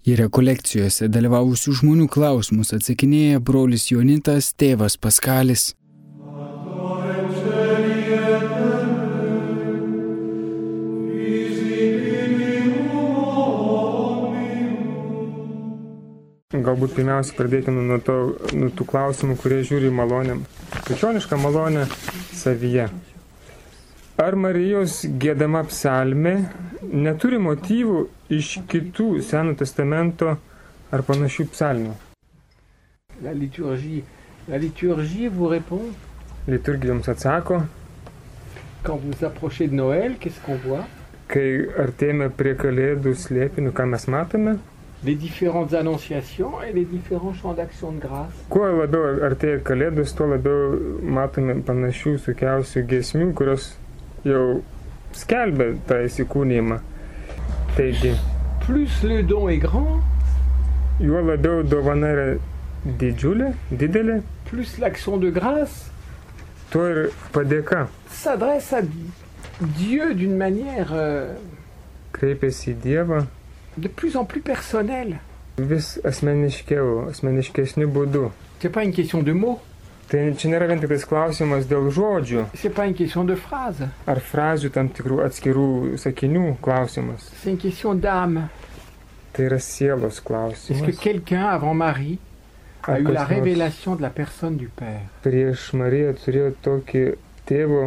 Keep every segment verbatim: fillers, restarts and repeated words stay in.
Į rekolekcijose dalyvavusių žmonių klausimus atsakinėja brolis Jonitas, tėvas Paskalis. Galbūt pirmiausia pradėkime nuo, to, nuo tų klausimų, kurie žiūri malonėm. Krikščioniška malonė savyje. Ar Marijos giedama psalmė neturi motyvų iš kitų Seno testamento ar panašių psalmių? La liturgie, la liturgie vous répond. Liturgija jums atsako. Quand vous approchez de Noël, qu'est-ce qu'on voit? Kai artėjame prie Kalėdų slėpinių, ką mes matome? Les différentes annonciations et les différents chants d'action de grâce. Kuo labiau artėja Kalėdos, tuo labiau matome panašių sukiausių giesmių, kurios jau skelbia tą įsikūnijimą. Taigi, plus le don est grand, juo labiau dovana yra didžiulė, didelė, plus l'action de grâce tuo ir padėka s'adresse à Dieu d'une manière euh, kreipiasi į Dievą de plus en plus personnelle. Vis asmeniškiau, asmeniškesniu būdu. C'est pas une question de mots. Tai čia nėra vien tik tais klausimas dėl žodžių. C'est pas une question de phrase. Ar frazių tam tikrų atskirų sakinių klausimas. C'est une question d'âme. Tai yra sielos klausimas. Est-ce que quelqu'un avant Marie a eu la révélation de la personne du Père? Prieš Mariją turėjo tokį tėvo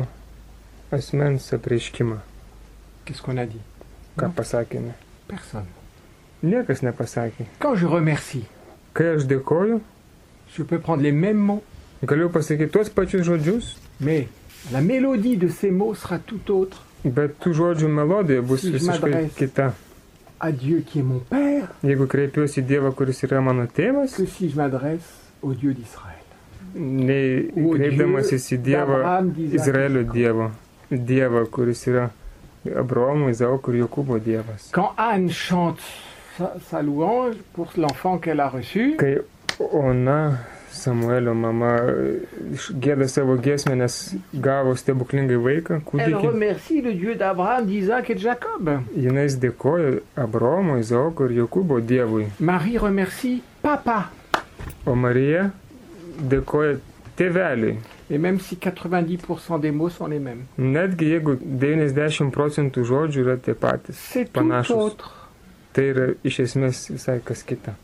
asmens apreiškimą. Qu'est-ce qu'on a dit? Ką pasakėme? Personne. Niekas nepasakė. Quand je remercie, kai aš dėkoju, je peux prendre les mêmes mots. Galiu pasakyti tuos pačius žodžius, mais la mélodie de ces mots sera tout autre. Bet tų žodžių melodija bus si visiškai kita. À Dieu qui est mon Père, jeigu kreipiuosi į Dievą, kuris yra mano tėvas, que si je m'adresse au Dieu d'Israël. Nei kreipdamasis į Dievą, Izraelio Dievo, Dievą, kuris yra Abraomo, Izaoko ir Jokūbo Dievas. Quand Anne chante sa, sa louange pour l'enfant qu'elle a reçu, kai Ona, Samuelio mama, gieda savo giesmę, nes gavo stebuklingai vaiką, kūdikį. Elle remercie le Dieu d'Abraham, d'Isaac et de Jacob. Jinais dėkoja Abraomo, Izaoko ir Jokūbo Dievui. Marie remercie papa. O Marija dėkoja tėveliui. Et même si quatre-vingt-dix pour cent des mots sont les mêmes. Netgi jeigu devyniasdešimt procentų žodžių yra tie patys, panašus. Tai yra iš esmės visai kas kita.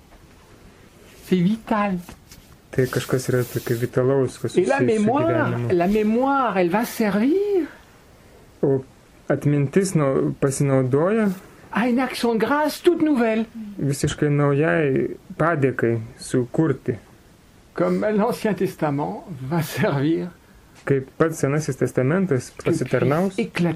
C'est vital. Tai kažkas yra tokio vitalaus, kas susijęs su gyvenimu. La mémoire, elle va servir. O atmintis nu, pasinaudoja à une action de grâce toute nouvelle. Visiškai naujai padėkai sukurti. Comme l'Ancien Testament va servir kaip pats Senasis testamentas pasitarnaus,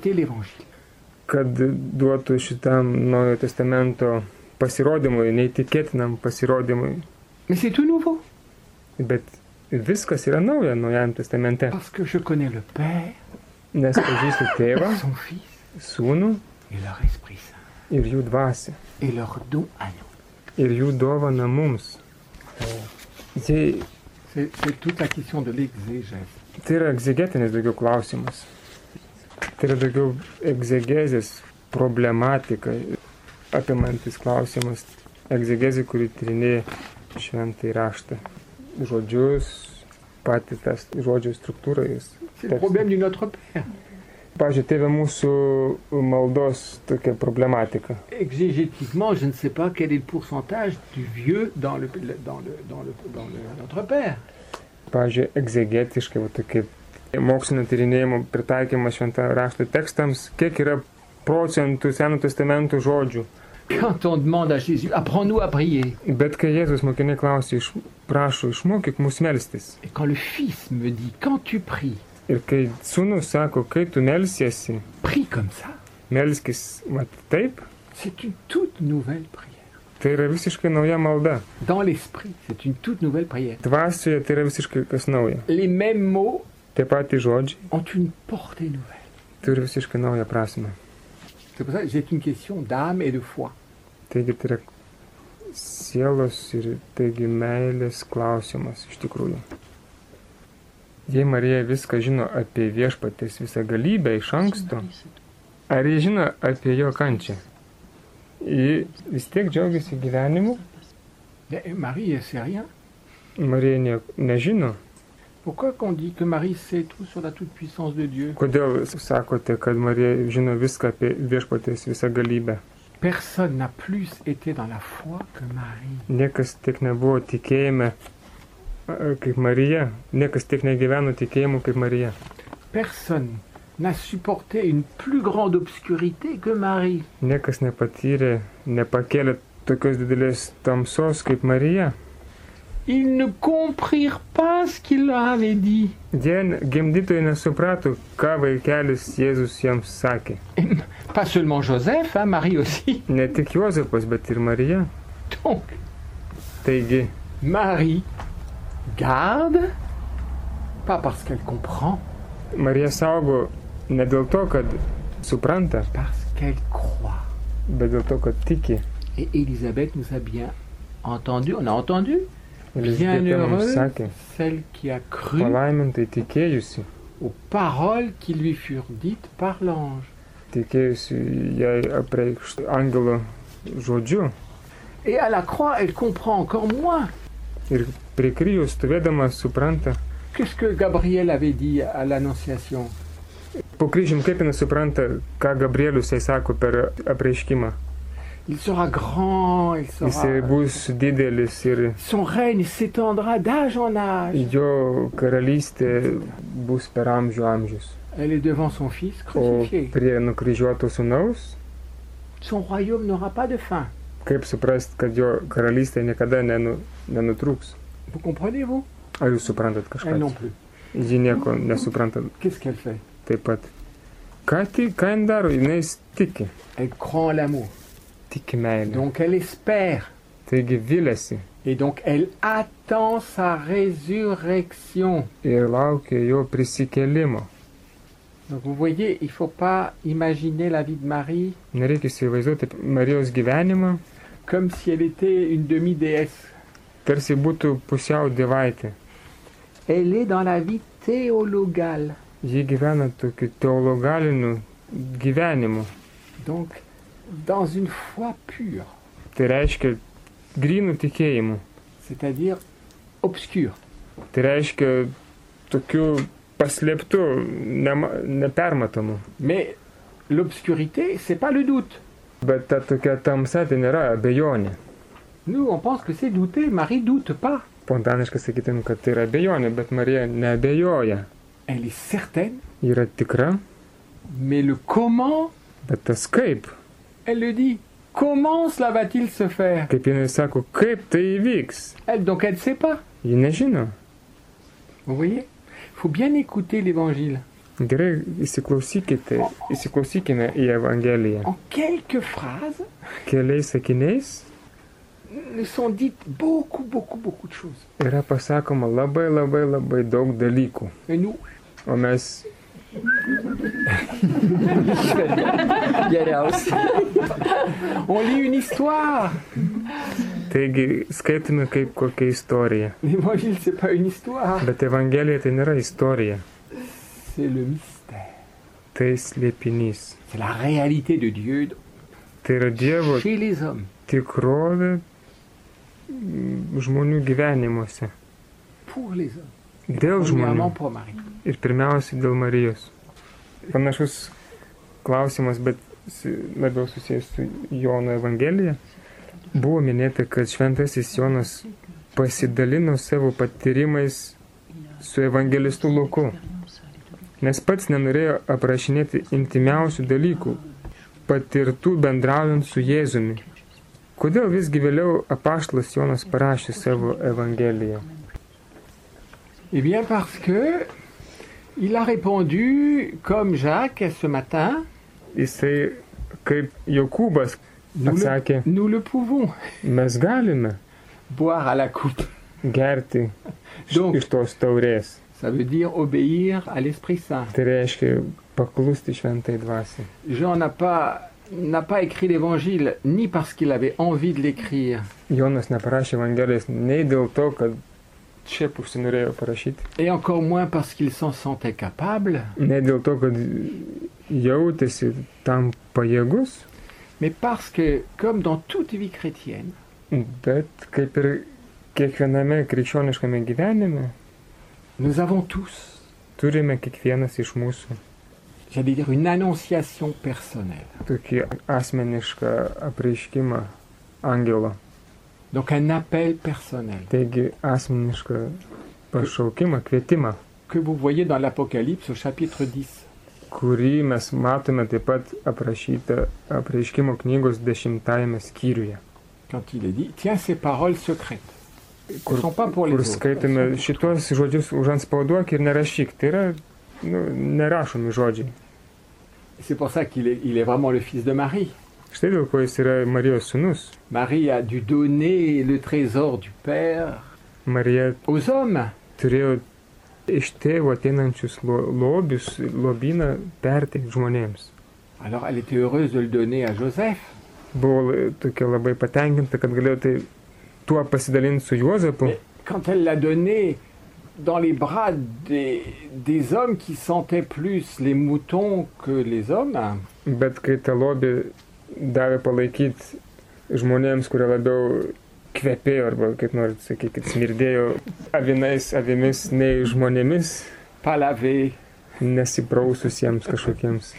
kad duotų šitam Naujojo testamento pasirodymui, neįtikėtinam pasirodymui. Mais c'est tout nouveau. Bet viskas yra nauja Naujajam testamente. Parce que je connais le Père, nes pažįstu tėvą, son Fils, sūnų et leur Esprit Saint, ir jų dvasią, et leur don à nous. Ir jų dovana mums. C'est, c'est toute la question de l'exégèse. Tai yra egzegetinis daugiau klausimas. Tai yra daugiau egzegezės problematika apimantis klausimas. Egzegezė, kuri tyrinėja šventąjį raštą. Žodžius, patį tas žodžio struktūrą. C'est le problème du Notre Père. Pavyzdžiui, tėve mūsų maldos tokia problematika. Exégétiquement, je ne sais pas quel est le pourcentage du vieux dans le, dans le, dans le, dans le Notre Père. Pavyzdžiui, egzegetiškai, va, tokie mokslinio tyrinėjimo pritaikymas šventą rašto tekstams, kiek yra procentų Seno testamento žodžių. Quand on demande à Jésus, apprends-nous à prier. Bet kai Jėzus mokiniai klausia, iš, prašo, išmokyk mus melstis. Et quand le Fils me dit, quand tu pries, ir kai sūnus sako, kai tu melsiesi, prie comme ça. Melskis, mat taip. C'est une toute nouvelle prière. Tai yra visiškai nauja malda. Dans l'esprit, c'est une toute nouvelle prière. Dvasioje tai yra visiškai kas nauja. Les mêmes mots Tie patys žodžiai ont une portée nouvelle. Turi visiškai naują prasmę. C'est pour ça que c'est une question d'âme et de foi. Taigi tai yra sielos ir taigi meilės klausimas iš tikrųjų. Jei Marija viską žino apie viešpaties visą galybę iš anksto, ar jie žino apie jo kančią? ji vis tiek džiaugiasi gyvenimu. Mais Marie, elle sait rien. Marija ne, nežino. Pourquoi qu'on dit que Marie sait tout sur la toute-puissance de Dieu? Kodėl sakote, kad Marija žino viską apie viešpaties visą galybę? Personne n'a plus été dans la foi que Marie. Niekas tiek nebuvo tikėjime kaip Marija. Niekas tiek negyveno tikėjimu kaip Marija. Personne n'a supporté une plus grande obscurité que Marie. Niekas nepatyrė, nepakėlė tokios didelės tamsos kaip Marija. Ils ne comprirent pas ce qu'il leur avait dit. Jie gimdytojai nesuprato, ką vaikelis Jėzus jiems sakė. Pas seulement Joseph, hein, Marie aussi. Ne tik Juozapas, bet ir Marija. Donc, Taigi, Marie garde, pas parce qu'elle comprend, Marija saugo ne dėl to, kad supranta, parce qu'elle croit. bet dėl to, kad tiki. Et Élisabeth nous a bien entendu, on a entendu. Elizabetė mums Bienheureuse sakė, celle qui a cru palaimintai tikėjusi, aux paroles qui lui furent dites par l'ange. tikėjusi jai apreikšt angelo žodžiu. Et à la croix, elle comprend encore moins. Ir prie kryžiaus stovėdama supranta, Qu'est-ce que Gabriel avait dit à l'Annonciation? po kryžium kaip jinai supranta, ką Gabrielius jai sako per apreiškimą. Il sera grand, il Jisai sera... bus didelis ir Son règne s'étendra d'âge en âge. jo karalystė bus per amžių amžius. Elle est devant son fils O crucifié. prie nukryžiuoto sūnaus, Son royaume n'aura pas de fin. kaip suprast, kad jo karalystė niekada nenu, nenutrūks? Vous comprenez, vous? Ar jūs suprantat Elle non kažką? plus. Ji nieko nesupranta Qu'est-ce qu'elle fait? taip pat. Ką tik, ką jin daro? Jis tiki. Elle croit en l'amour. Tiki meilę. Donc elle espère. Taigi vilėsi Et donc elle attend sa résurrection. ir laukia jo prisikėlimo. Donc vous voyez, il ne faut pas imaginer la vie de Marie Nereikia įsivaizduoti Marijos gyvenimą, comme si elle était une demi-déesse. tarsi būtų pusiau dievaitė. Elle est dans la vie théologale. Ji gyvena tokiu teologaliniu gyvenimu. Donc dans une foi pure, Tai reiškia grynų tikėjimų. c'est-à-dire obscure. Tai reiškia tokiu paslėptu, nema, nepermatomu. Mais l'obscurité, c'est pas le doute. Bet ta tokia tamsa tai nėra abejonė. Nous, on pense que c'est douter. Marie doute pas. Spontaniškai sakytum, kad tai yra abejonė, bet Marija neabejoja. Elle est certaine, Ji yra tikra, mais le comment, bet tas kaip. elle le dit. Comment cela va-t-il se faire? Kaip jinai sako, kaip tai įvyks. Elle, donc elle ne sait pas. Ji nežino. Vous voyez? Il faut bien écouter l'évangile. Gerai, įsiklausykite, įsiklausykime į Evangeliją. En quelques phrases, Keliais sakiniais nous sont dites beaucoup, beaucoup, beaucoup de choses. yra pasakoma labai labai labai daug dalykų. Et nous, O mes on lit une histoire. taigi skaitome kaip kokią istoriją. L'évangile, c'est pas une histoire. Bet Evangelija tai nėra istorija. C'est le mystère. Tai slėpinys. C'est la réalité de Dieu Tai yra Dievo chez les hommes. tikrovė mm, žmonių gyvenimuose. Pour les hommes. Dėl žmonių. Premièrement pour Marie. Ir pirmiausia dėl Marijos. Panašus klausimas, bet si- labiau susijęs su Jono Evangelija. Buvo minėta, kad šventasis Jonas pasidalino savo patyrimais su evangelistu Luku, nes pats nenorėjo aprašinėti intimiausių dalykų, patirtų bendraujant su Jėzumi. Kodėl visgi vėliau apaštalas Jonas parašė savo Evangeliją? Eh bien parce que il a répondu comme Jacques ce matin. Jisai, kaip Jokūbas, Nous atsakė, le, nous le pouvons mes galime boire à la coupe. gerti Donc, iš tos taurės. ça veut dire obéir à l'Esprit Saint. Tai reiškia paklusti šventai dvasiai. Jean n'a pas, n'a pas écrit l'évangile ni parce qu'il avait envie de l'écrire, Jonas neparašė Evangelijos nei dėl to, kad šiaip užsinorėjo parašyti, et encore moins parce qu'il s'en sentait capable, ne dėl to, kad jautėsi tam pajėgus, mais parce que, comme dans toute vie chrétienne, Bet kaip ir kiekviename krikščioniškame gyvenime, nous avons tous, turime kiekvienas iš mūsų j'allais dire, une annonciation personnelle. tokį asmenišką apreiškimą angelo. Donc un appel personnel Taigi asmenišką pašaukimą, kvietimą, que vous voyez dans l'Apocalypse au chapitre dix. kurį mes matome taip pat aprašytą apreiškimo knygos dešimtajame skyriuje, Quand il est dit, tiens ces paroles secrètes. Elles ne kur, sont pas pour les kur autres. skaitome elles sont pour toi. šitos žodžius užanspauduok ir nerašyk. Tai yra nu, nerašomi žodžiai. C'est pour ça qu'il est, il est vraiment le fils de Marie. Štai dėl ko jis yra Marijos sūnus. Marie a dû donner le trésor du Père Marija aux hommes. turėjo iš tėvo ateinančius lo- lobius, lobyną perteikti žmonėms. Alors elle était heureuse de le donner à Joseph. Buvo tokia labai patenkinta, kad galėjo tai tuo pasidalinti su Juozapu. Mais quand elle l'a donné dans les bras des, des hommes qui sentaient plus les moutons que les hommes, Bet kai tą lobį davė palaikyti žmonėms, kurie labiau kvepėjo, arba kaip norit sakykit, smirdėjo avinais, avimis, nei žmonėmis, pas lavé, nesipraususiems kažkokiems.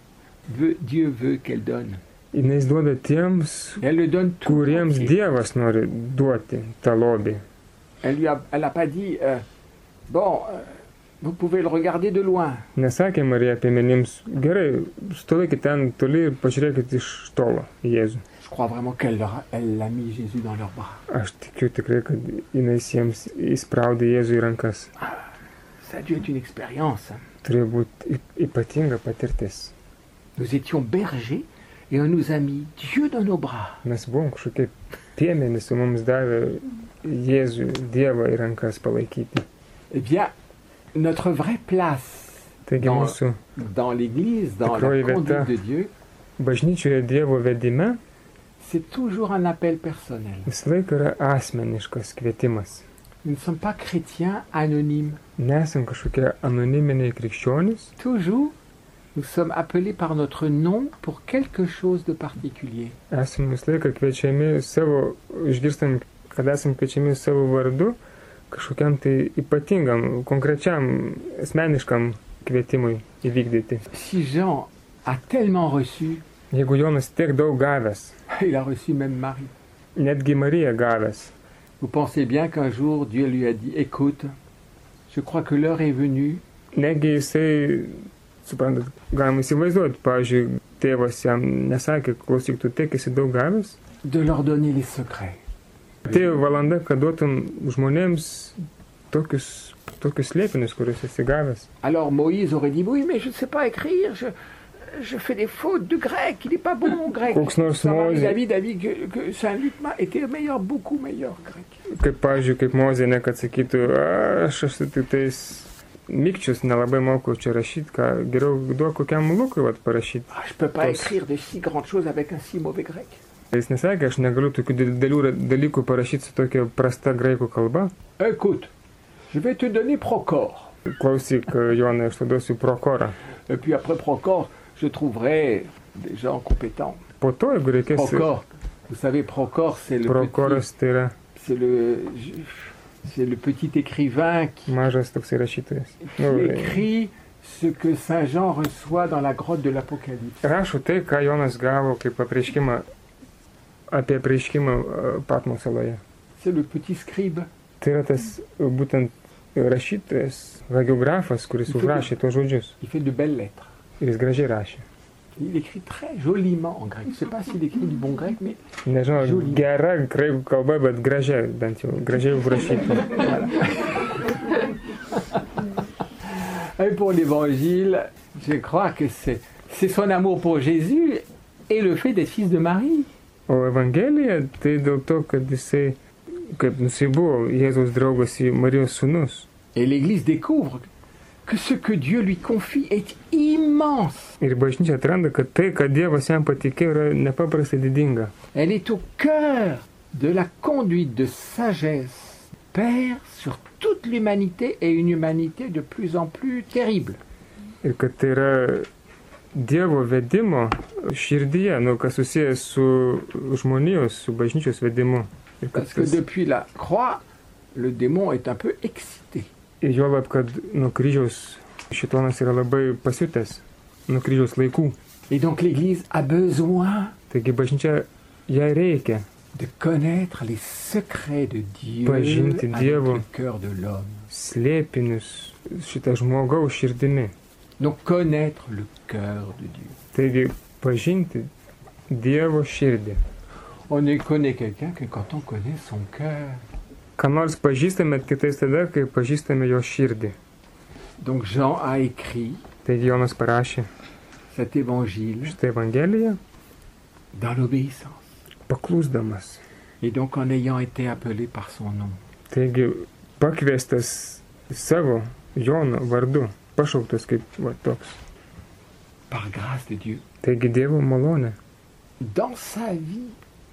veut- Dieu veut qu'elle donne. Jis duoda tiems, Et elle le donne tout kuriems entier. Dievas nori duoti tą lobį. Elle lui a, elle a pas dit, euh, bon, euh, vous pouvez le regarder de loin. Nesakė Marija piemenims, gerai, stovėkit ten toli ir pažiūrėkit iš tolo į Jėzų. Je crois vraiment qu'elle leur a, elle a mis Jésus dans leurs bras. Aš tikiu tikrai, kad jinai jiems įspraudė Jėzų į rankas. Ça a dû être une expérience. Turėjo būti ypatinga patirtis. Nous étions bergers et on nous a mis Dieu dans nos bras. Mes buvom kažkokie piemenys, o mums davė Jėzų, Dievą į rankas palaikyti. Eh bien, notre vraie place Taigi dans, mūsų dans l'Église, dans Tikroji la conduite vieta. de Dieu, bažnyčioje Dievo vedime c'est toujours un appel personnel. visą laiką yra asmeniškas kvietimas. Nous ne sommes pas chrétiens anonymes. Nesam kažkokie anoniminiai krikščionys, Toujours, nous sommes appelés par notre nom pour quelque chose de particulier. esam visą laiką kviečiami savo, išgirstam, kad esam kviečiami savo vardu kažkokiam tai ypatingam, konkrečiam, asmeniškam kvietimui įvykdyti. Si Jean a tellement reçu, Jeigu Jonas tiek daug gavęs, il a reçu même Marie. netgi Marija gavęs, Vous pensez bien qu'un jour Dieu lui a dit, écoute, je crois que l'heure est venue negi jisai, suprantat, galima įsivaizduoti, pavyzdžiui, tėvas jam nesakė, klausyk, tu tiek esi daug gavęs. de leur donner les secrets. Atėjo valanda, kad duotum žmonėms tokius, tokius slėpinius, kuriuos esi gavęs. Alors Moïse aurait dit, oui, mais je ne sais pas écrire, je, je fais des fautes de grec, il n'est pas bon mon grec. Koks nors Ça va, Mozė, David a dit que, que Saint-Luc m'a été meilleur, beaucoup meilleur grec. kaip, pavyzdžiui, kaip Mozė, ne kad sakytų, aš esu tik tais mikčius, nelabai moku čia rašyti, ką geriau duok kokiam Lukui vat parašyti. Ah, je ne peux pas Tos- écrire de si grandes choses avec un si mauvais grec. Jis nesakė, aš negaliu tokių didelių dalykų parašyti su tokia prasta graikų kalba. Écoute, je vais te donner Procor. Klausyk, Jonai, aš tada duosiu Prokorą. Et puis après Procor, je trouverai des gens compétents. Po to, jeigu reikės, Procor, vous savez, Procor, c'est le, petit, Prokoras tai yra c'est le, c'est le petit écrivain qui, mažas toksai rašytojas. qui écrit ce que Saint Jean reçoit dans la grotte de l'Apocalypse. Rašo tai, ką Jonas gavo kaip apreiškimą, apie apreiškimą e, Patmo saloje. C'est le petit scribe. Tai yra tas e, būtent rašytojas, hagiografas, kuris užrašė tos žodžius. Il fait de belles lettres. Ir jis gražiai rašė. Il écrit très joliment en grec. Je ne sais pas s'il écrit du bon grec, mais Nežinau, Joli. gera graikų kalba, bet gražiai, bent jau, gražiai užrašyta. voilà. Et pour l'évangile, je crois que c'est, c'est son amour pour Jésus et le fait d'être fils de Marie. O Evangelija, tai dėl to, kad jisai, kaip jisai buvo Jėzaus draugas į Marijos sūnus. Et l'Église découvre que ce que Dieu lui confie est immense. Ir bažnyčia atranda, kad tai, kad Dievas jam patikėjo, yra nepaprastai didinga. Elle est au cœur de la conduite de sagesse Père sur toute l'humanité et une humanité de plus en plus terrible. Ir kad tai yra Dievo vedimo širdyje, nu, kas susijęs su žmonijos, su bažnyčios vedimu. Parce que depuis la croix, le démon est un peu excité. Ir juolab, kad nuo kryžiaus šitonas yra labai pasiutęs, nuo kryžiaus laikų. Et donc l'Église a besoin Taigi bažnyčia jai reikia de connaître les secrets de Dieu Pažinti avec Dievo le cœur de l'homme. slėpinius šitą žmogaus širdimi. Donc connaître le cœur de Dieu. Taigi pažinti Dievo širdį. On ne connaît quelqu'un que quand on connaît son cœur. Ką nors pažįstame kitais tada, kai pažįstame jo širdį. Donc Jean a écrit Taigi Jonas parašė cet évangile šitą Evangeliją dans l'obéissance. paklusdamas. Et donc en ayant été appelé par son nom. Taigi pakviestas savo Jono vardu, pašauktas kaip va, toks. Par grâce de Dieu. Taigi Dievo malonė. Dans sa vie,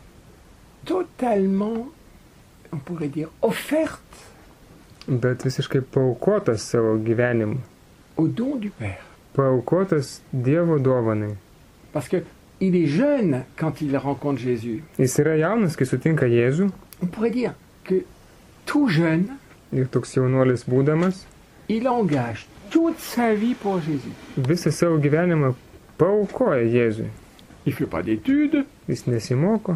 totalement, on pourrait dire, offerte Bet visiškai paaukotas savo gyvenimu. au don du Père. Paaukotas Dievo dovanai. Parce que il est jeune quand il rencontre Jésus. Jis yra jaunas, kai sutinka Jėzų. On pourrait dire que tout jeune, Ir toks jaunuolis būdamas, il engage toute sa vie pour Jésus. visą savo gyvenimą paaukoja Jėzui. Il ne fait pas d'études, Jis nesimoko,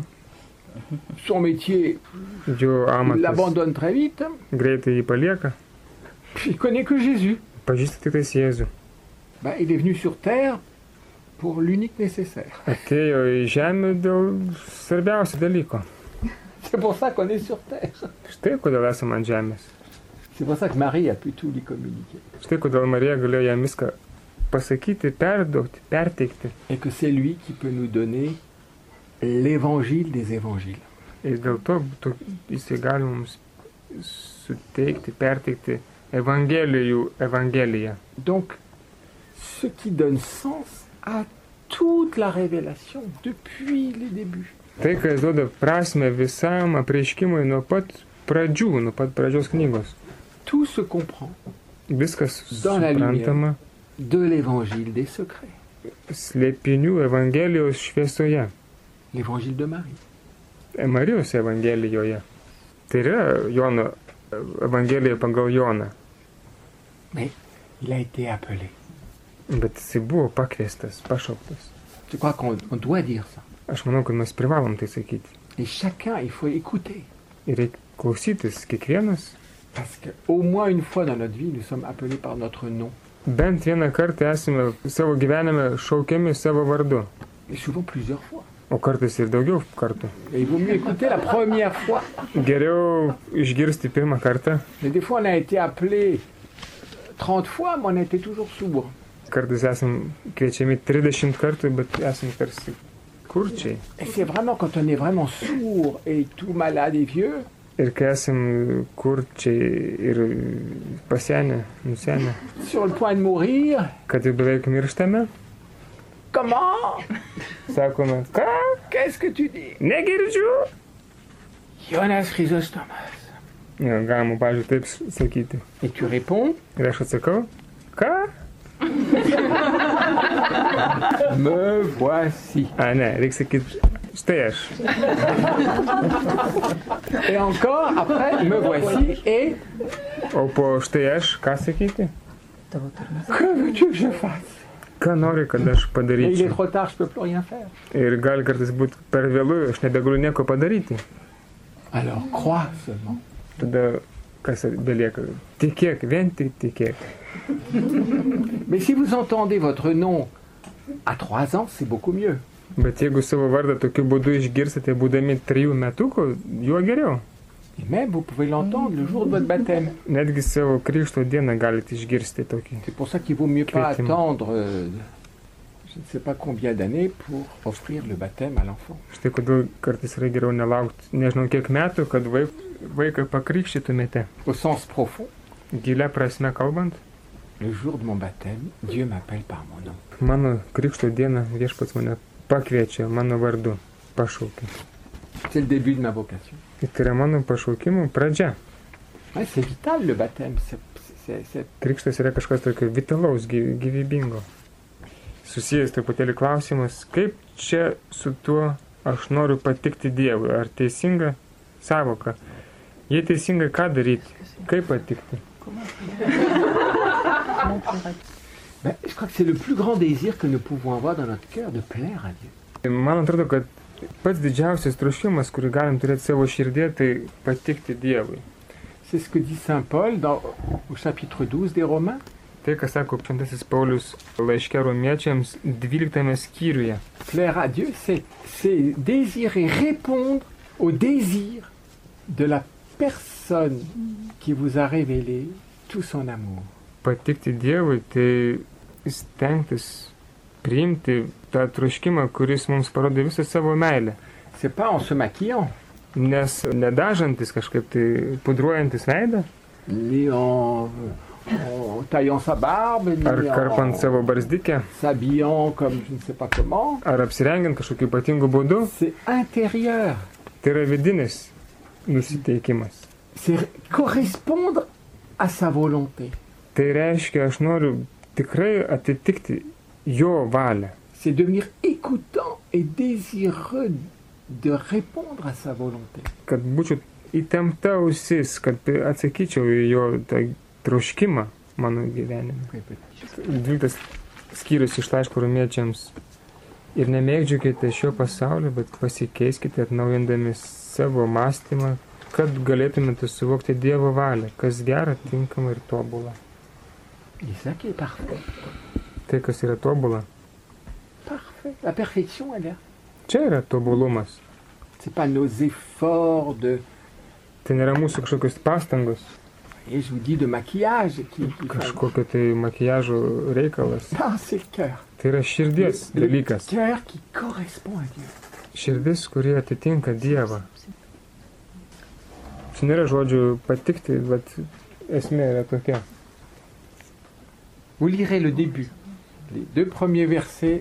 son métier jo il amatas l'abandonne très vite, greitai jį palieka, puis il connaît que Jésus. pažįsta tik tais Jėzų. Ben, il est venu sur terre pour l'unique nécessaire. Atėjo į žemę dėl svarbiausio dalyko. C'est pour ça qu'on est sur terre. Štai kodėl esame ant žemės. C'est pour ça que Marie a pu tout lui communiquer. Štai kodėl Marija galėjo jam viską pasakyti, perduoti, perteikti. Et que c'est lui qui peut nous donner l'évangile des évangiles. Ir dėl to to- jisai gali mums suteikti, perteikti Evangelijų Evangeliją. Donc, ce qui donne sens à toute la révélation depuis les débuts. Tai, kas duoda prasme visam apreiškimui nuo pat pradžių, nuo pat pradžios knygos. Tout se comprend Viskas Dans la suprantama de l'évangile des secrets, slėpinių Evangelijos šviesoje, l'évangile de Marie. Marijos Evangelijoje. Tai yra Jono Evangelija pagal Joną. Mais il a été appelé. Bet jisai buvo pakviestas, pašauktas. Je crois qu'on on doit dire ça. Aš manau, kad mes privalom tai sakyti. Et chacun, il faut écouter. Ir reikia klausytis kiekvienas. Parce qu'au moins une fois dans notre vie, nous sommes appelés par notre nom. Bent vieną kartą esame savo gyvenime šaukiami savo vardu. Et souvent plusieurs fois. O kartais ir daugiau kartų. Et il vaut mieux écouter la première fois. Geriau išgirsti pirmą kartą. Mais des fois, on a été appelé trente fois, mais on a été toujours sourd. Kartais esam kviečiami trisdešimt kartų, bet esam tarsi kurčiai. Et c'est vraiment quand on est vraiment sourd et tout malade et vieux, Ir kai esam kurčiai ir pasenę, nusenę, sur le point de mourir, kad jau beveik mirštame, comment? sakome, ką? Qu'est-ce que tu dis? Negirdžiu. Jonas Chrysostomas. Ja, galima, pavyzdžiui, taip sakyti. Et tu réponds, Ir aš atsakau, ką? me voici. A, ne, reikia sakyti, štai aš. Et encore, après, me voici et O po štai aš, ką sakyti? que veux-tu que je fasse? Ką nori, kad aš Et il est padaryčiau? trop tard, je peux plus rien faire. Ir gali kartais būti per vėlu, aš nebegaliu nieko padaryti. Alors, crois seulement. Tada kas belieka? Tikėk, vien tik tikėk. Mais si vous entendez votre nom à trois ans, c'est beaucoup mieux. Bet jeigu savo vardą tokiu būdu išgirsite būdami trijų metukų, juo geriau. Et même, vous pouvez l'entendre le jour de votre baptême. Netgi savo krikšto dieną galite išgirsti tokį. C'est pour ça qu'il vaut mieux pas Effectivement. attendre euh, je ne sais pas combien d'années pour offrir le baptême à l'enfant. Štai kodėl kartais yra geriau nelaukti, nežinau kiek metų, kad vaik, vaiką pakrikštytumėte. Au sens profond, Gilia prasme kalbant, le jour de mon baptême, Dieu m'appelle par mon nom. mano krikšto dieną viešpats mane pakviečia mano vardu, pašaukia. C'est le début de ma vocation. Ir tai yra mano pašaukimo pradžia. Ouais, c'est vital le baptême. C'est, c'est, c'est... Krikštas yra kažkas tokio vitalaus, gy- gyvybingo. susijęs truputėlį klausimas, kaip čia su tuo aš noriu patikti Dievui. Ar teisinga savoka? Jei teisingai, ką daryti? Kaip patikti? Ben, je crois que c'est le plus grand désir que nous pouvons avoir dans notre cœur, de plaire à Dieu. Man atrodo, kad pats didžiausias troškimas, kurį galim turėti savo širdėje, tai patikti Dievui. C'est ce que dit saint Paul dans, au chapitre douze des Romains. Tai, ką sako šventasis Paulius laiške Romiečiams dvyliktame skyriuje. Plaire à Dieu, c'est, c'est désirer répondre au désir de la personne qui vous a révélé tout son amour. Patikti Dievui, tai stengtis priimti tą troškimą, kuris mums parodė visą savo meilę. C'est pas en se maquillant, Nes nedažantis kažkaip tai pudruojantis veidą, ni en, en taillant sa barbe, ni ar karpant en savo barzdikę, s'habillant comme je ne sais pas comment. ar apsirengiant kažkokiu ypatingu būdu, C'est intérieur. tai yra vidinis nusiteikimas. C'est correspondre à sa volonté. Tai reiškia, aš noriu tikrai atitikti jo valią. C'est devenir écoutant et désireux de répondre à sa volonté. Kad būčiau įtempta ausis, kad atsakyčiau į jo tą troškimą mano gyvenime. Dvyliktas skyrius iš laiško Romiečiams. Ir nemėgdžiukite šio pasaulio, bet pasikeiskite atnaujindami savo mąstymą, kad galėtumėte suvokti Dievo valią, kas gera, tinkama ir tobula. Et ça qui est parfait. Tai, kas yra tobula. Parfait. La perfection, elle est. Čia yra tobulumas. C'est pas nos efforts de, Tai nėra mūsų kažkokios pastangos, et je vous dis, de maquillage qui, qui kažkokio tai makijažo reikalas. Non, c'est le cœur. Tai yra širdies Le dalykas. cœur qui correspond à Dieu. Širdis, kurie atitinka Dievą. Čia nėra žodžių patikti, bet esmė yra tokia. Vous lirez le début, les deux premiers versets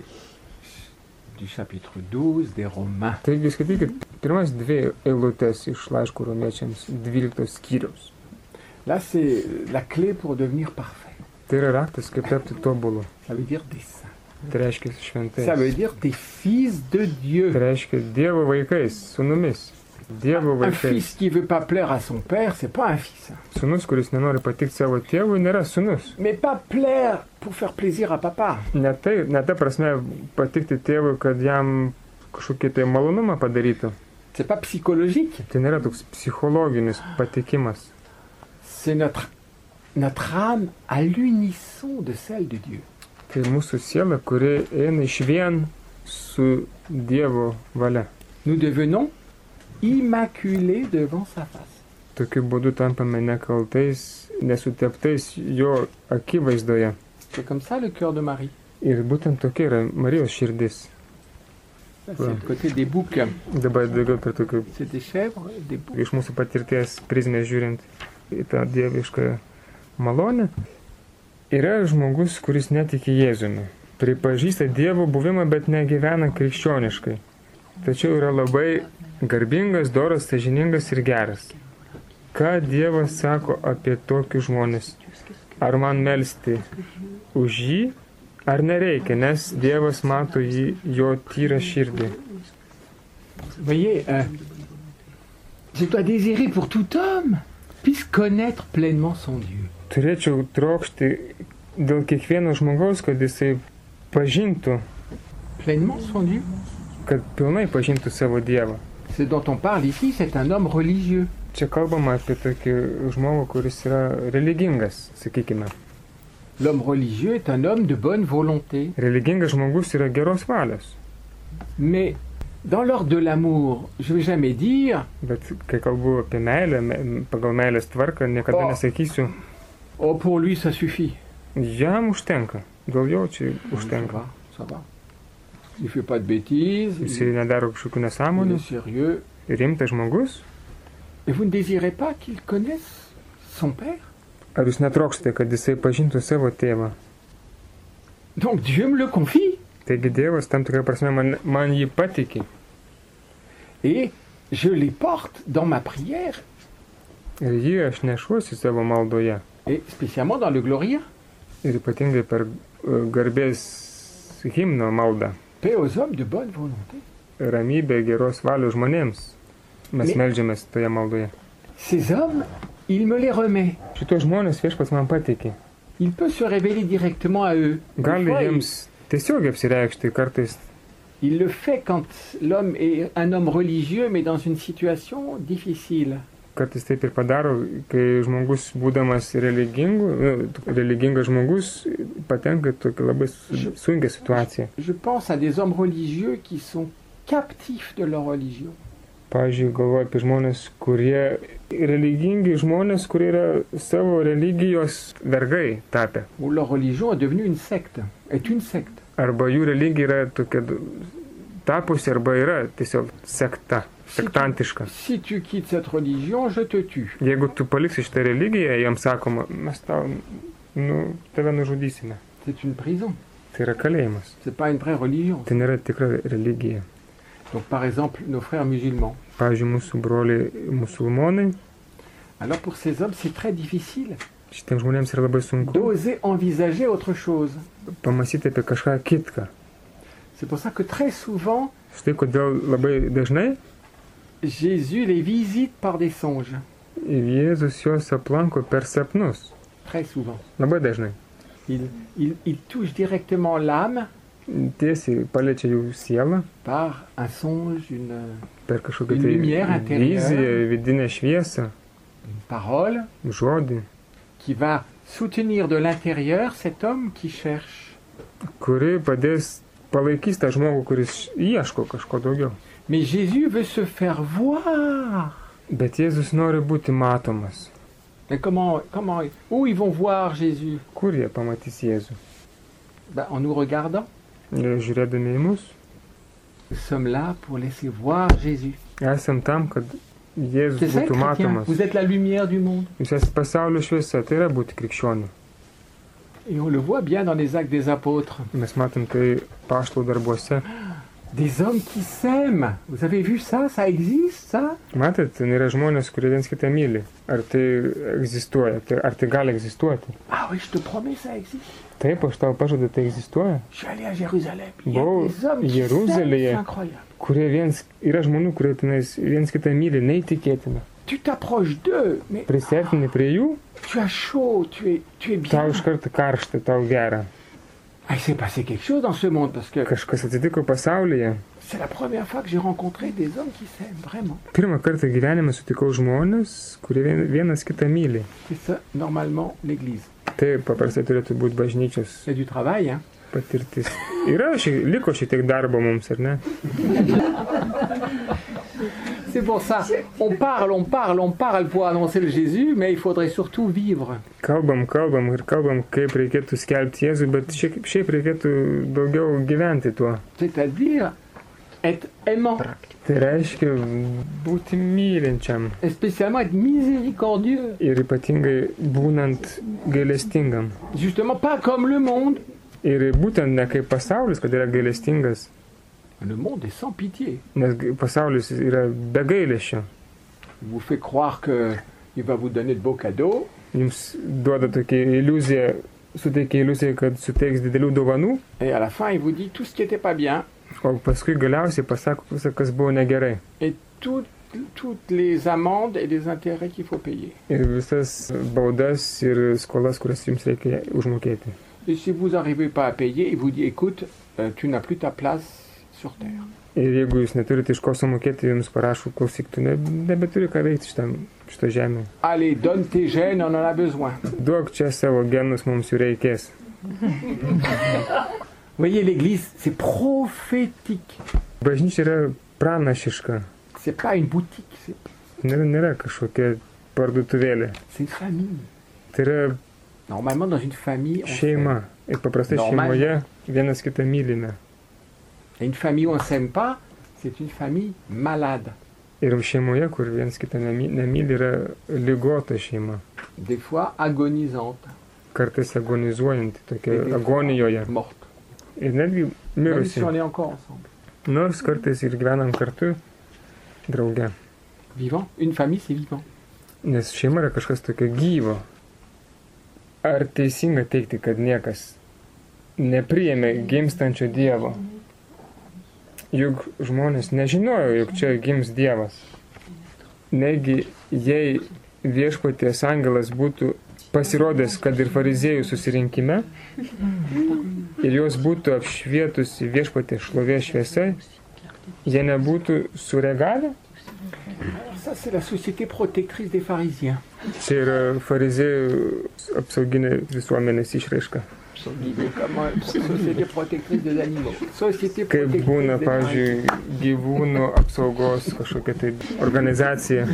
du chapitre douze des Romains. Taigi skaitykit pirmas dvi eilutes iš laiško Romiečiams dvyliktos skyriaus. Là, c'est la clé pour devenir parfait. Tai yra raktas, kaip tapti tobulu. Ça veut dire des saints. Tai reiškia šventais. Ça veut dire des fils de Dieu. Tai reiškia Dievo vaikais, sunumis. Dievo Un vaikais. fils qui veut pas plaire à son père, c'est pas un fils. Sunus, kuris nenori patikti savo tėvui, nėra sunus. Mais pas plaire pour faire plaisir à papa. Ne, tai, ne ta prasme patikti tėvui, kad jam kažkokį tai malonumą padarytų. C'est pas psychologique. Tai nėra toks psichologinis patikimas. C'est notre, notre âme à l'unisson de celle de Dieu. Tai mūsų siela, kuri eina iš vien su Dievo valia. Nous devenons immaculés devant sa face. Tokiu būdu tampame nekaltais, nesuteptais jo akivaizdoje. C'est comme ça le cœur de Marie. Ir būtent tokia yra Marijos širdis. Ça, c'est le côté des boucs. Dabar daugiau per tokių C'est des chèvres, des boucs. iš mūsų patirties prizmės žiūrint į tą dievišką malonę. Yra žmogus, kuris netiki Jėzumi. Pripažįsta Dievo buvimą, bet negyvena krikščioniškai. Tačiau yra labai garbingas, doras, sąžiningas ir geras. Ką Dievas sako apie tokius žmonės? Ar man melsti už jį, ar nereikia, nes Dievas mato jį, jo tyrą širdį. Vous voyez, euh, je dois désirer pour tout homme puisse connaître pleinement son Dieu. Turėčiau trokšti dėl kiekvieno žmogaus, kad jisai pažintų, Pleinement son Dieu. kad pilnai pažintų savo Dievą. Ce dont on parle ici, c'est un homme religieux. Čia kalbama apie tokį žmogų, kuris yra religingas, sakykime. L'homme religieux est un homme de bonne volonté. Religingas žmogus yra geros valios. Mais dans l'ordre de l'amour, je ne vais jamais dire Bet kai kalbu apie meilę, me- pagal meilės tvarką, niekada O. nesakysiu, « Oh, pour lui, ça suffit. jam užtenka, dėl jo čia Ça užtenka. va, ça va. Il ne fait pas de bêtises, Jisai il, nedaro kažkokių il nesąmonių, est sérieux. rimtas žmogus. Et vous ne désirez pas qu'il connaisse son père? Ar jūs netrokstate, kad jisai pažintų savo tėvą? Donc Dieu me le confie. Taigi Dievas tam tikrą prasme man, man jį patikė. Et je les porte dans ma prière, Ir jį aš nešuosi savo maldoje. et spécialement dans le Gloria. Ir ypatingai per uh, garbės himno maldą. Paix aux hommes de bonne volonté. Ramybė geros valios žmonėms. Mes Mais- meldžiamės toje maldoje. Ces hommes, il me les remet. Šitos žmonės viešpats man patikė. Il peut se révéler directement à eux. Des Gali fois, il- jiems tiesiog apsireikšti kartais. Il le fait quand l'homme est un homme religieux, mais dans une situation difficile. Kartais taip ir padaro, kai žmogus, būdamas religingu, nu, religingas žmogus, patenka į tokią labai su- sunkią situaciją. Je pense à des hommes religieux qui sont captifs de leur religion. Pavyzdžiui, galvoju apie žmonės, kurie religingi žmonės, kurie yra savo religijos vergai tapę. Où leur religion est devenue une secte, est une secte. Arba jų religija yra tokia d- tapusi, arba yra tiesiog sekta, sektantiška. Si tu quittes cette religion, je te tue. Jeigu tu paliksi šitą religiją, jiems sakoma, mes tau, nu, tave nužudysime. C'est une prison. Tai yra kalėjimas. C'est pas une vraie religion. Tai nėra tikra religija. Donc par exemple, nos frères musulmans. Pavyzdžiui, mūsų broliai musulmonai, Alors pour ces hommes, c'est très difficile šitiems žmonėms yra labai sunku d'oser envisager autre chose. pamastyti apie kažką kitką. C'est pour ça que très souvent, Štai kodėl labai dažnai Jésus les visite par des songes. Jėzus juos aplanko per sapnus. Très souvent. Labai dažnai. Il, il, il touche directement l'âme Tiesiai paliečia jų sielą par un songe, une, per kažkokią Une tai lumière intérieure. viziją, vidinę šviesą, une parole žodį, qui va soutenir de l'intérieur cet homme qui cherche. kuri padės palaikys tą žmogų, kuris ieško kažko daugiau. Mais Jésus veut se faire voir. Bet Jėzus nori būti matomas. Mais comment, comment, où ils vont voir Jésus? Kur jie pamatys Jėzų? Ben, en nous regardant. Žiūrėdami į mus, Nous sommes là pour laisser voir Jésus. esam tam, kad Jėzus C'est ça, būtų chrétien. matomas. Vous êtes la lumière du monde. Jūs esate pasaulio šviesa, tai yra būti krikščioniu. Et on le voit bien dans les actes des apôtres. Mes matom tai paštlų darbuose. Des hommes qui s'aiment. Vous avez vu ça? Ça existe, ça? Matot, ten yra žmonės, kurie viens kitą myli. Ar tai egzistuoja? Tai, ar tai gali egzistuoti? Ah oui, je te promets, ça existe. Taip, aš tau pažadu, tai egzistuoja. Je suis allé à Jérusalem. Il y a Buvau des hommes qui s'aiment. Jeruzalėje, C'est incroyable. kurie viens, yra žmonių, kurie tenais viens kitą myli, neįtikėtina. Tu t'approches d'eux, mais Prisėtini prie jų, tu as chaud, tu es, tu es bien. tau iš karto karšta, tau gera. Ah, il s'est passé quelque chose dans ce monde parce que Kažkas atsitiko pasaulyje. c'est la première fois que j'ai rencontré des hommes qui s'aiment, vraiment. Pirmą kartą gyvenime sutikau žmonės, kurie vien- vienas kitą myli. C'est ça, normalement, l'Église. Tai paprastai turėtų būti bažnyčios C'est du travail, hein. patirtis. Yra, šie, liko šiek tiek darbo mums, ar ne? C'est pour ça, on parle, on parle, on parle pour annoncer le Jésus, mais il faudrait surtout vivre. Kalbam, kalbam ir kalbam, kaip reikėtų skelbti Jėzų, bet šiaip, šiaip reikėtų daugiau gyventi tuo. C'est-à-dire être aimant, Tai reiškia būti mylinčiam et spécialement être miséricordieux. ir ypatingai būnant gailestingam. Justement, pas comme le monde. Ir būtent ne kaip pasaulis, kad yra gailestingas, Le monde est sans pitié. nes g- pasaulis yra be gailesčio. Il vous fait croire qu'il va vous donner de beaux cadeaux, Jums duoda tokia iliuzija, suteikia iliuziją, kad suteiks didelių dovanų, et à la fin, il vous dit tout ce qui n'était pas bien, o paskui galiausiai pasako visą, kas buvo negerai. et tout- toutes les amendes et les intérêts qu'il faut payer. Ir visas baudas ir skolas, kurias jums reikia užmokėti. Et si vous n'arrivez pas à payer, il vous dit, écoute, euh, tu n'as plus ta place sur terre. Ir jeigu jūs neturite iš ko sumokėti, jums parašo, klausyk, tu ne, nebeturi ką veikti šitam, šitą žemę. Allez, donne tes gènes, on en a besoin. Duok čia savo genus, mums jų reikės. Vous voyez, l'Église, c'est prophétique. Bažnyčia yra pranašiška. C'est pas une boutique, c'est, Nėra, nėra kažkokia parduotuvėlė. c'est une famille. Tai yra Normalement, dans une famille, on s'aime. šeima. Ir paprastai Normal. šeimoje vienas kitą mylime. Et une famille où on ne s'aime pas, c'est une famille malade. Ir šeimoje, kur vienas kitą nemy- nemyli, yra ligota šeima. Des fois agonisante, Kartais agonizuojanti, tokia Et des fois- agonijoje. morte. Ir netgi Même mirusi. si on est encore ensemble. Nors kartais ir gyvenam kartu drauge. Vivant. Une famille, c'est vivant. Nes šeima yra kažkas tokio gyvo. Ar teisinga teikti, kad niekas nepriėmė gimstančio Dievo. Juk žmonės nežinojo, jog čia gims Dievas. Negi jei viešpaties angelas būtų pasirodęs, kad ir fariziejų susirinkime, ir jos būtų apšvietusi viešpaties šlovės šviesa, jie nebūtų sureagavę? Ça, c'est la société protectrice des pharisiens. Čia yra fariziejų apsauginė visuomenės išraiška. Société protectrice des animaux. Société Kaip protectrice būna, des pavyzdžiui, gyvūnų apsaugos kažkokia tai organizacija.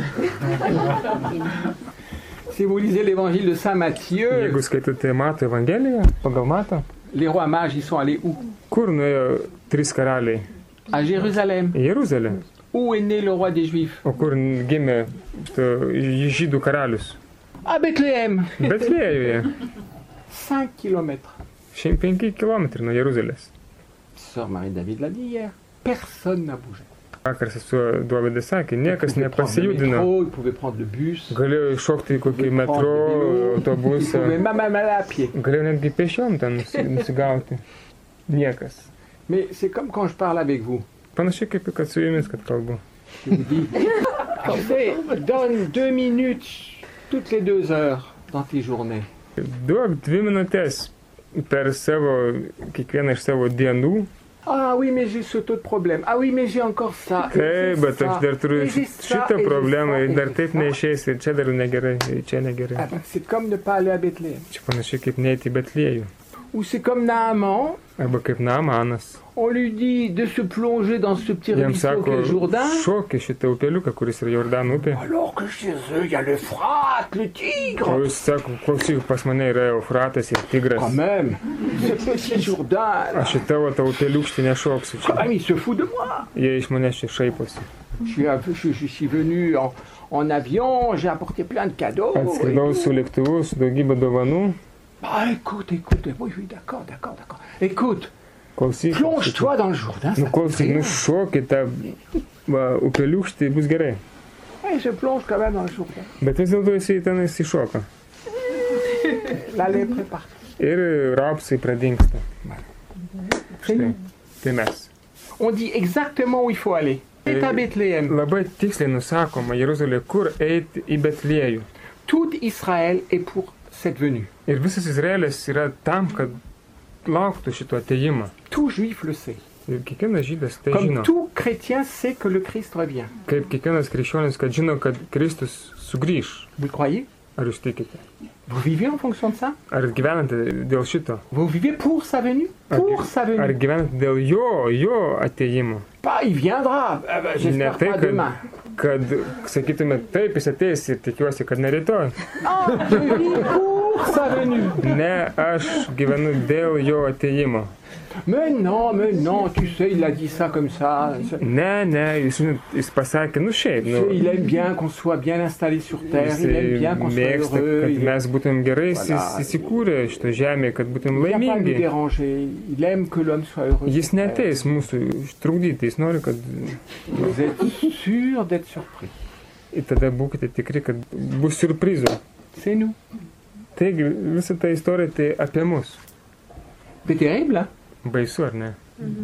Si vous lisez l'évangile de Saint Matthieu, Jeigu skaitote Mato Evangeliją, pagal Mato, les rois mages, ils sont allés où? kur nuėjo trys karaliai? À Jérusalem. Į Jeruzalę. Où est né le roi des Juifs? O kur gimė to, žydų karalius? À Bethléem. Betlėjuje. cinq kilomètres. Šiandien penki kilometrai nuo Jeruzalės. Sœur Marie-David l'a dit hier. Personne n'a bougé. Vakar sesuo Dovydas sakė, niekas Ils pouvaient prendre le nepasijudino. métro, ils pouvaient prendre le bus. Galėjo iššokti į kokį metro, Ils autobusą. pouvaient même aller à pied. Galėjo netgi pešiom ten nusi- nusigauti. Niekas. Mais c'est comme quand je parle avec vous. Panašiai kaip kad su jumis, kad kalbu. Je vous dis, tu sais, donne deux minutes toutes les deux heures dans tes journées. Duok dvi minutės per savo, kiekvieną iš savo dienų. Ah oui, mais j'ai ce taux de problème. Ah oui, mais j'ai encore ça. et Taip, j'ai bet ça, aš dar turiu et j'ai ça, šitą et j'ai problemą ça, ir et dar j'ai taip ça. neišeis ir čia dar negerai, ir čia negerai. Ah ben, c'est comme ne pas aller à Bethléem. Čia panašiai kaip neiti į Betliejų. Ou c'est comme Naaman, Arba kaip Naamanas. on lui dit de se plonger dans ce petit Jam ruisseau sako, qu'est le Jourdain. šokį šitą upeliuką, kuris yra Jordano upė. Alors que chez eux, il y a l'Euphrate, le O Tigre. jis sako, klausyk, pas mane yra Eufratas ir Tigras. Quand même, ce petit Jourdain, là, Aš į tavo tą upeliukštį nešoksiu quand čia. même, il se fout de moi. Jie iš manęs čia šaiposi. Je suis, un peu- je, je suis venu en, en avion, j'ai apporté plein de cadeaux. Atskridau su lėktuvu, su daugybė dovanų. Ah, écoute, écoute, oui, oui, d'accord, d'accord, d'accord. Écoute, Klausyk. plonge-toi dans le Jourdain. Nu ça klausyk, te nu fait šokį tą va, upeliukštį, bus gerai. rien. Et je plonge quand même dans le Jourdain. Bet vis dėlto jisai ten įsišoka. La lèpre est partie. Ir rapsai pradingsta. C'est nous. Tai mes. On dit exactement où il faut aller. C'est à Bethléem. Labai tiksliai nusakoma Jeruzalė, kur eiti į Betliejų. Tout Israël est pour cette venue. Ir visas Izraelis yra tam, kad lauktų šito ateimą. Tout juif le sait. Ir kiekvienas žydas tai Comme žino. tout chrétien sait que le Christ revient. Kaip kiekvienas krikščionis, kad žino, kad Kristus sugrįž. Vous le croyez? Ar jūs tikite? Vous vivez en fonction de ça? Ar gyvenate dėl šito? Vous vivez pour sa venue? Pour sa Ar venue. gyvenate dėl jo, jo ateimo? Pas, il viendra. Ah ben, Ne j'espère tai, pas kad, demain. kad sakytume, taip jis ateis ir tikiuosi, kad ne rytoj. Ah, je vis pour sa venue. Ne, aš gyvenu dėl jo ateimo. Mais non, mais non, tu sais, il a dit ça comme ça. Ne, ne, jūs žinot, jis pasakė, nu šiaip, Tu nu, sais, il aime bien qu'on soit bien installé sur terre, il aime jisai bien qu'on soit mėgsta, heureux. kad Il mes būtum gerai Voilà. įsis- įsikūrę šito žemėje, kad būtum ne vient pas nous laimingi. déranger, il aime que l'homme soit heureux. Jis sur terre. neteis mūsų trukdyti, jis nori, kad Vous êtes sûr d'être surpris. ir tada būkite tikri, kad bus surprizų. C'est nous. Taigi, visa ta istorija tai apie mus. C'est terrible, hein? Baisu, ar ne?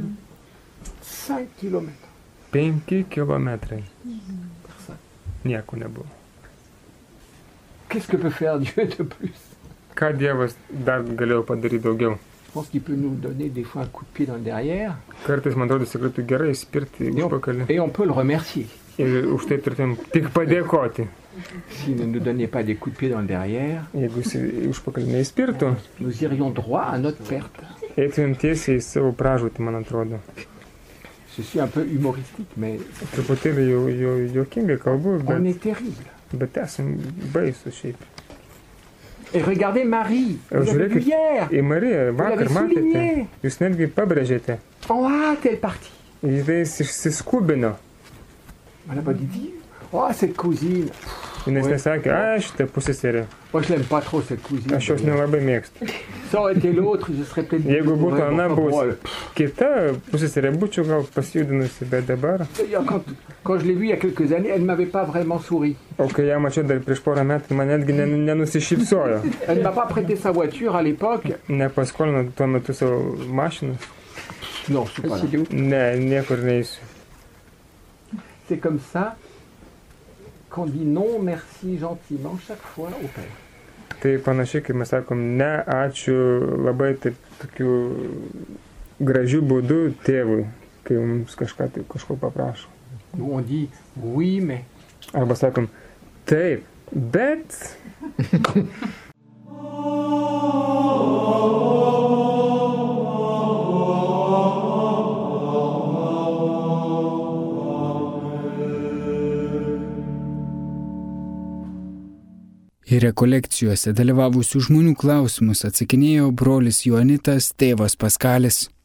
cinq kilomètres. Penki kilometrai. Personne. Nieko nebuvo. Qu'est-ce que peut faire Dieu de plus? Ką Dievas dar galėjo padaryti daugiau? Je pense qu'il peut nous donner des fois un coup de pied dans le derrière Kartais, man atrodo, jis galėtų gerai spirti et on, užpakalį. et on peut le remercier. Ir už tai turėtum tik padėkoti. S'il ne nous donnait pas des coups de pied dans le derrière, Jeigu jis užpakalį neįspirtų, nous irions droit à notre perte. eitumėm tiesiai į savo pražūtį, man atrodo. Je suis un peu humoristique, mais Truputėlį jau, jau juokingai kalbu, on bet, est terrible. bet esam baisų šiaip. Et regardez Marie, Euh, vous je avez l'ai vu que- hier, Į Mariją vakar l'avez matėte, souligné. jūs netgi pabrėžėte. en hâte, elle est partie. Jis išsiskubino. On n'a pas dit, oh, cette cousine, pff, Jis nesakė, aš tai pusseserė. Moi, je l'aime pas trop cette cousine. Aš jos nelabai mėgstu. Ça aurait été l'autre, je serais peut-être... Jeigu būtų Ouais, Ana bon, buvus ouais. kita pusseserė, būčiau gal pasijudinusi, bet dabar. D'ailleurs, Quand, quand je l'ai vue il y a quelques années, elle ne m'avait pas vraiment souri. O kai ją mačiau dar prieš porą metų, man netgi nen- nenusišypsojo. Elle ne m'a pas prêté sa voiture à l'époque. Nepaskolino tuo metu savo mašinos. Non, je suis pas là. Ne, niekur neįsiu. C'est comme ça qu'on dit non, merci gentiment chaque fois au père. Tai panašiai, kaip mes sakom, ne, ačiū labai taip tokiu gražiu būdu tėvui, kai mums kažką tai kažko paprašo. Nous, on dit oui, mais. Arba sakom, taip, bet. Į rekolekcijose dalyvavusių žmonių klausimus atsakinėjo brolis Joanitas, tėvas Paskalis.